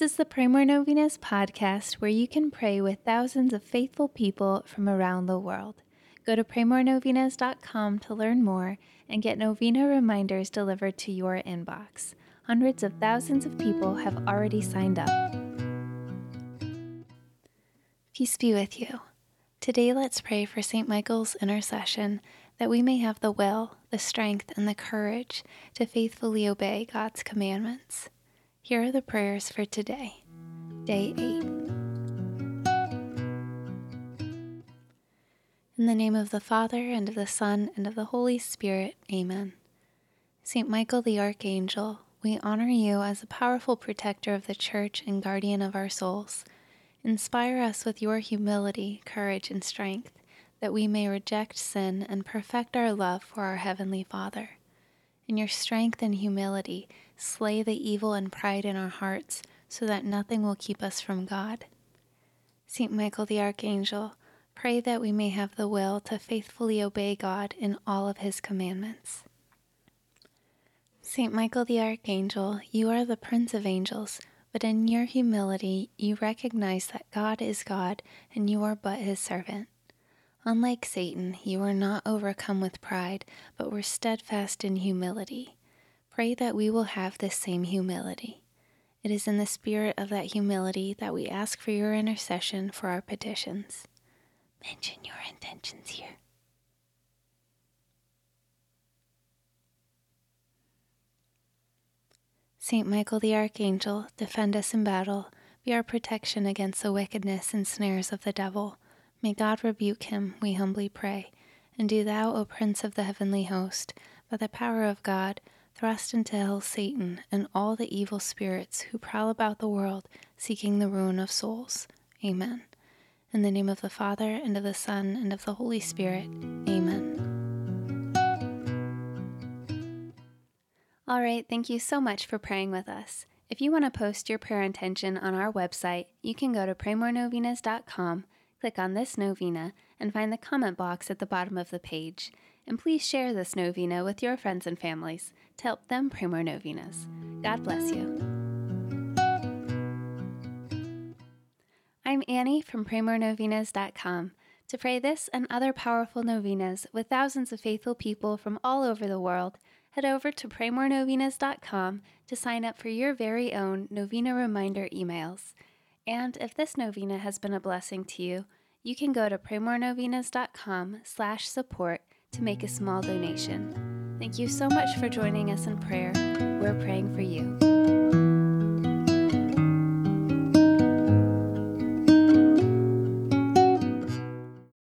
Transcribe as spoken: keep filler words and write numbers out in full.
This is the Pray More Novenas podcast where you can pray with thousands of faithful people from around the world. Go to pray more novenas dot com to learn more and get novena reminders delivered to your inbox. Hundreds of thousands of people have already signed up. Peace be with you. Today let's pray for Saint Michael's intercession that we may have the will, the strength, and the courage to faithfully obey God's commandments. Here are the prayers for today, day eight. In the name of the Father, and of the Son, and of the Holy Spirit, Amen. Saint Michael the Archangel, we honor you as a powerful protector of the Church and guardian of our souls. Inspire us with your humility, courage, and strength, that we may reject sin and perfect our love for our Heavenly Father. In your strength and humility, slay the evil and pride in our hearts, so that nothing will keep us from God. Saint Michael the Archangel, pray that we may have the will to faithfully obey God in all of His commandments. Saint Michael the Archangel, you are the Prince of Angels, but in your humility you recognize that God is God and you are but His servant. Unlike Satan, you were not overcome with pride, but were steadfast in humility. Pray that we will have this same humility. It is in the spirit of that humility that we ask for your intercession for our petitions. Mention your intentions here. Saint Michael the Archangel, defend us in battle, be our protection against the wickedness and snares of the devil. May God rebuke him, we humbly pray. And do thou, O Prince of the heavenly host, by the power of God, thrust into hell Satan and all the evil spirits who prowl about the world, seeking the ruin of souls. Amen. In the name of the Father, and of the Son, and of the Holy Spirit. Amen. All right, thank you so much for praying with us. If you want to post your prayer intention on our website, you can go to pray more novenas dot com, click on this novena, and find the comment box at the bottom of the page. And please share this novena with your friends and families to help them pray more novenas. God bless you. I'm Annie from pray more novenas dot com. To pray this and other powerful novenas with thousands of faithful people from all over the world, head over to pray more novenas dot com to sign up for your very own novena reminder emails. And if this novena has been a blessing to you, you can go to pray more novenas dot com slash support to make a small donation. Thank you so much for joining us in prayer. We're praying for you.